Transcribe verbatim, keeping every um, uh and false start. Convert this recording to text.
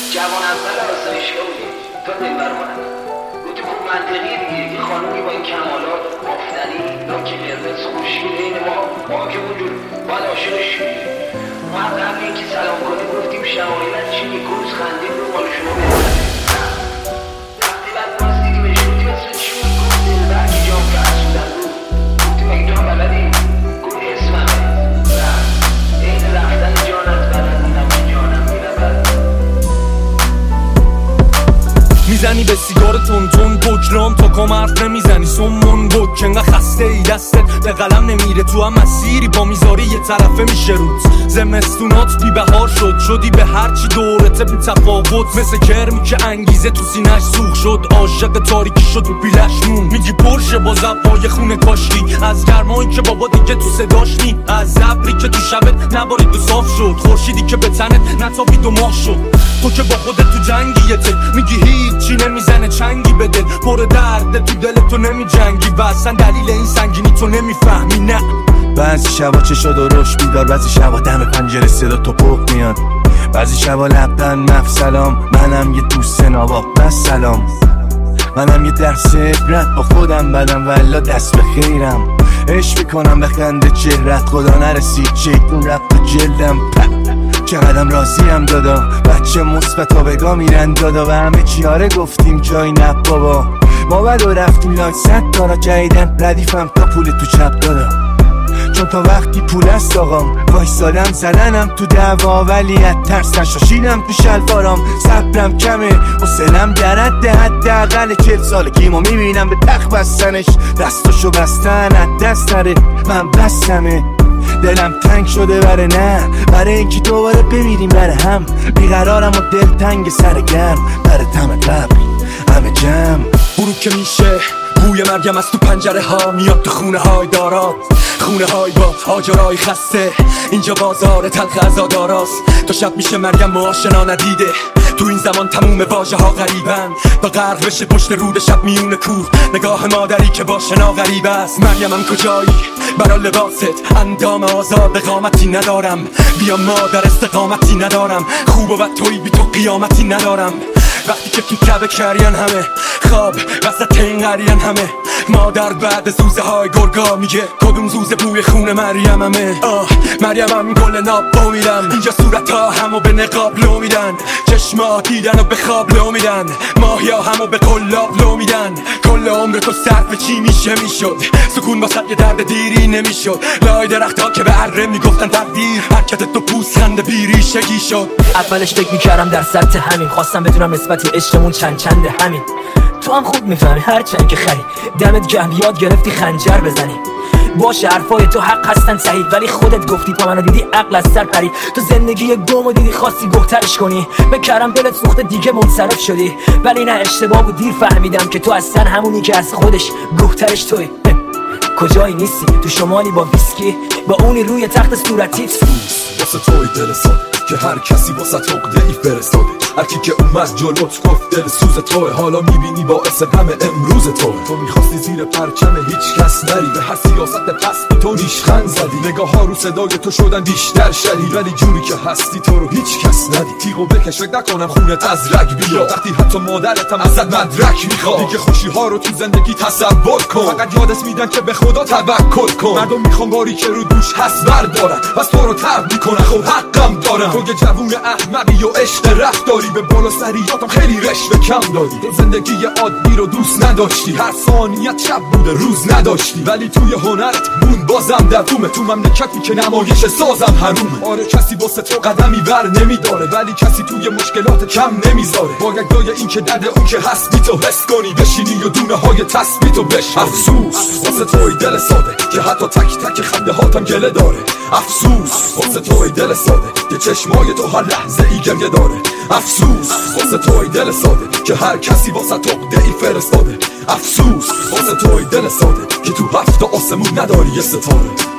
جوان اول آسایشگاه بودیم تا دلبر کنم گفتی خوب منطقیه دیگه یه خانومی با این کمالات آفتنی لاک قرمز خوشگل این ما ما که اونجور باید عاشقش شدیم. ما هم قبل اینکه سلام کنیم گفتیم شمایلت چی میکروز خندیم رو مال شما بزنیم. وقتی بعد باز دیدیمش گفتیم اصلا چی میکروز دلبر که جام فرسودن بود گفتیم اگه تو هم بلدی گفت اسممه نه این رفتن جانت بلدیدم که جانم میرود. میزنی به سیگار تون تون بکرام تا کام حرف نمیزنی سمون بک انقدر خسته ای دستت به قلم نمیره تو هم مسیری با میذاری یه طرفه میشه روز زمستونات بی بهار شد شدی به هرچی دورته بی تفاوت مثل کرمی که انگیزه تو سینش سوخ شد عاشق تاریکی شد و پیلش مون میگی پرشه با زبای خونه کاشتی از گرمایی که بابا دیگه تو صداش نی از ابری که تو شبت نبارید و صاف شد خورشیدی که به تنت نتابید و ماه شد تو که با خودت تو جنگیته میگی هیچی نمیزنه چنگی به دل پر درد تو دل تو نمی جنگی و اصلا دلیل این سنگینی تو نمیفهمی نه. بعضی شبا چه شد و روش بیدار بعضی شبا دم پنجره صدا تو پخ میاد بعضی شبا لبدن مف سلام منم یه دوست نواب بس سلام منم یه درس عبرت با خودم بدم والا دست به خیرم عشق میکنم به خنده چهرت خدا نرسید شیطون رفت تو جلدم چقدرم راضیم دادا بچه مثبت ها بگاه میرن دادا و همه چیاره گفتیم جای نب بابا ما بد و رفتیم لاک ست دارا جایدن ردیفم تا پول تو چپ دادا چون تا وقتی پول است آقام وایستادم زدنم تو دعوا ولی از ترس نشاشیدم تو شلوارام صبرم کمه حوصله‌ام در حد حداقل چهل سالگیمو میبینم به تخت بستنش دستاشو بستن از دست نره من بستمه دلم تنگ شده بره نه برای اینکه دوباره بمیریم بره هم بیقرارم و دل تنگ سر گرم بره تم قبل همه جمع برو که میشه بوی مرگم از تو پنجره ها میاد تو خونه های دارات خونه های با آجرای خسته اینجا بازار تلخ عزاداراست تا شب میشه مرگم آشنا ندیده تو این زمان تموم واژه ها غریبن تا غرق بشه پشت رود شب میون کوه نگاه مادری که با شنا غریب است مریمم کجایی برا لباست اندام آزاد قامتی ندارم بیا مادر استقامتی ندارم خوب و بد توی بی تو قیامتی ندارم وقتی که تو کبه کرین همه خواب وسط این قریان همه مادر بعد زوزه های گرگا میگه کدوم زوزه بوی خون مریم همه آه مریمم گل ناب با میرم اینجا صورت ها همو به نقاب لو میدن چشما دیدن و به خواب لو میدن ماهیا همو به قلاب لو میدن کل عمر تو صرف چی میشه میشد سکون واسه یه درد دیری نمیشد لای درخت ها که به اره میگفتن تقدیر حرکت تو پوسخند بیریشگی شد اولش فکر میکردم در سطح همین خواستم بدونم نسبتی عشقمون چند چنده همین تو هم خوب میفهمی هر چند که خری دمت گرم یاد گرفتی خنجر بزنی باشه حرفای تو حق هستن صحیح ولی خودت گفتی پا منو دیدی عقل از سر پری تو زندگی گمو دیدی خواستی گهترش کنی بکرم دلت سوخته دیگه منصرف شدی ولی نه اشتباه بود دیر فهمیدم که تو اصلا همونی که از خودش گهترش توی کجایی نیستی تو شمالی با ویسکی با اونی روی تخت صورتیت واسه توی دل ساده که هر کسی واسه عقده ای فرستاده هر کی که اومد جلوت گفت دل سوز توه حالا میبینی باعث غم امروز توه تو میخواستی زیر پرچم هیچ کس نری به هر سیاست پس به تو نیشخند زدی نگاه ها رو صدای تو شدن بیشتر شدی ولی جوری که هستی تو رو هیچ کس ندی تیغو بکش فکر نکنم خونت از رگ بیا وقتی حتی مادرتم ازت مدرک میخواد دیگه خوشی ها رو تو زندگی تصور کن فقط یادت میدن که به خدا توکل کن مردم میخوان باری که رو دوش هست بردارن بس تو رو ترد میکنن خب حقم دارم تو یه جوون احمقی و عشق رفتاری به بالا سریاتم خیلی رشوه کم دادی تو زندگی عادی رو دوست نداشتی هر ثانیت شب بوده روز نداشتی ولی توی هنرت مون بازم دوومه تو مملکتی که نمایش سازم حرومه آره کسی واسه تو قدمی بر نمیداره ولی کسی توی مشکلات کم نمیذاره باگدای این که درد اون که هست بی تو حس کنی بشینی و دونه های تثبیتو بش افسوس واسه توی دل ساده که حتی تک تک خنده هاتم گله داره افسوس واسه توی دل ساده که چشمای تو هر لحظه ای گریه داره افسوس واسه توی دل ساده که هر کسی واسه عقده ای فرستاده افسوس واسه توی دل ساده که تو هفت آسمون نداری یه ستاره